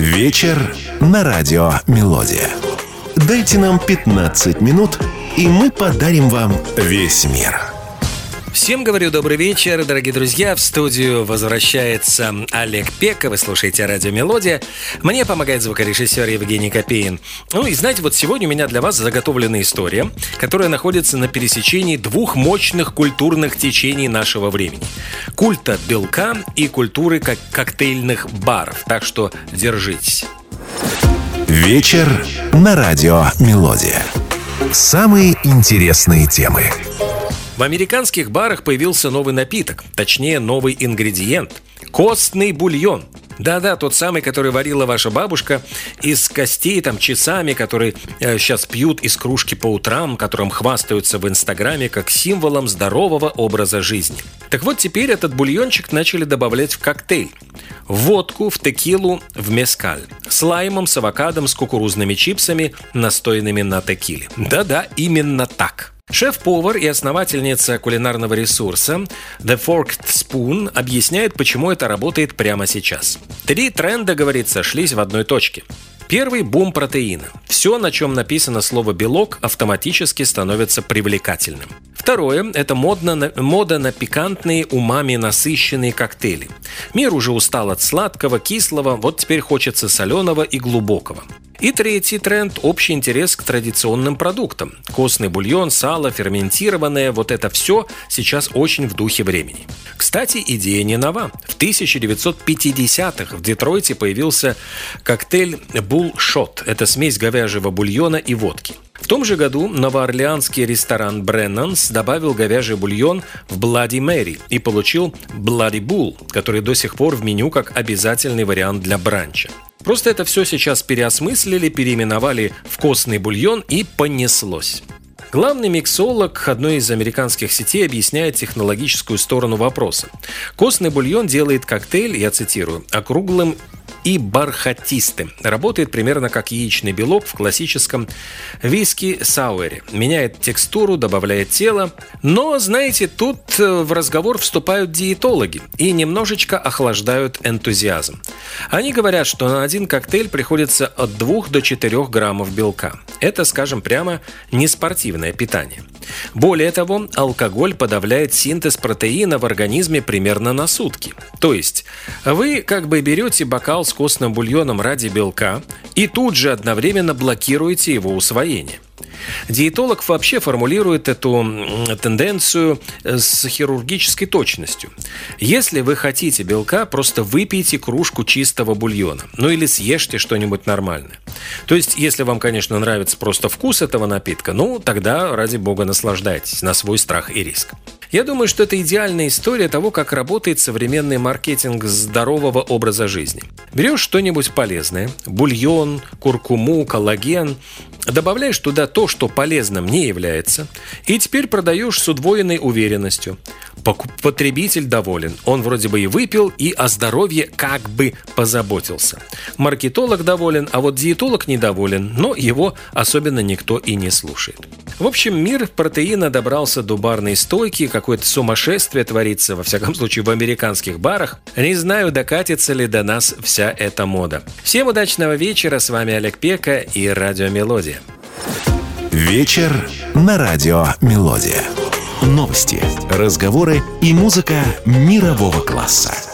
Вечер на радио «Мелодия». Дайте нам 15 минут, и мы подарим вам весь мир. Всем говорю добрый вечер, дорогие друзья. В студию возвращается Олег Пека. Вы слушаете радио «Мелодия». Мне помогает звукорежиссер Евгений Копеин. Ну и знаете, вот сегодня у меня для вас заготовлена история, которая находится на пересечении двух мощных культурных течений нашего времени. Культа белка и культуры коктейльных баров. Так что держитесь. Вечер на радио «Мелодия». Самые интересные темы. В американских барах появился новый напиток, точнее новый ингредиент – костный бульон. Да-да, тот самый, который варила ваша бабушка из костей часами, который сейчас пьют из кружки по утрам, которым хвастаются в Инстаграме как символом здорового образа жизни. Так вот, теперь этот бульончик начали добавлять в коктейль. В водку, в текилу, в мескаль. С лаймом, с авокадом, с кукурузными чипсами, настоянными на текиле. Да-да, именно так. Шеф-повар и основательница кулинарного ресурса The Forked Spoon объясняет, почему это работает прямо сейчас. 3 тренда, говорится, шлись в одной точке. Первый – бум протеина. Все, на чем написано слово «белок», автоматически становится привлекательным. Второе – это мода на пикантные, умами насыщенные коктейли. Мир уже устал от сладкого, кислого, вот теперь хочется соленого и глубокого. И третий тренд – общий интерес к традиционным продуктам. Костный бульон, сало, ферментированное – вот это все сейчас очень в духе времени. Кстати, идея не нова. В 1950-х в Детройте появился коктейль Bull Shot – это смесь говяжьего бульона и водки. В том же году новоорлеанский ресторан Бреннанс добавил говяжий бульон в Bloody Mary и получил Bloody Bull, который до сих пор в меню как обязательный вариант для бранча. Просто это все сейчас переосмыслили, переименовали в костный бульон и понеслось. Главный миксолог одной из американских сетей объясняет технологическую сторону вопроса. Костный бульон делает коктейль, я цитирую, округлым и бархатистым. Работает примерно как яичный белок в классическом виски-сауэре. Меняет текстуру, добавляет тело. Но, знаете, тут в разговор вступают диетологи и немножечко охлаждают энтузиазм. Они говорят, что на один коктейль приходится от 2 до 4 граммов белка. Это, скажем прямо, не спортивное питание. Более того, алкоголь подавляет синтез протеина в организме примерно на сутки. То есть вы как бы берете бокал с костным бульоном ради белка и тут же одновременно блокируете его усвоение. Диетолог вообще формулирует эту тенденцию с хирургической точностью. Если вы хотите белка, просто выпейте кружку чистого бульона. Ну или съешьте что-нибудь нормальное. То есть, если вам, конечно, нравится просто вкус этого напитка, ну тогда, ради бога, наслаждайтесь на свой страх и риск. Я думаю, что это идеальная история того, как работает современный маркетинг здорового образа жизни. Берешь что-нибудь полезное, бульон, куркуму, коллаген, добавляешь туда то, что полезным не является, и теперь продаешь с удвоенной уверенностью. Потребитель доволен. Он вроде бы и выпил, и о здоровье как бы позаботился. Маркетолог доволен, а вот диетолог недоволен, но его особенно никто и не слушает. В общем, мир протеина добрался до барной стойки, какое-то сумасшествие творится, во всяком случае, в американских барах. Не знаю, докатится ли до нас вся эта мода. Всем удачного вечера, с вами Олег Пека и радио «Мелодия». Вечер на радио «Мелодия». Новости, разговоры и музыка мирового класса.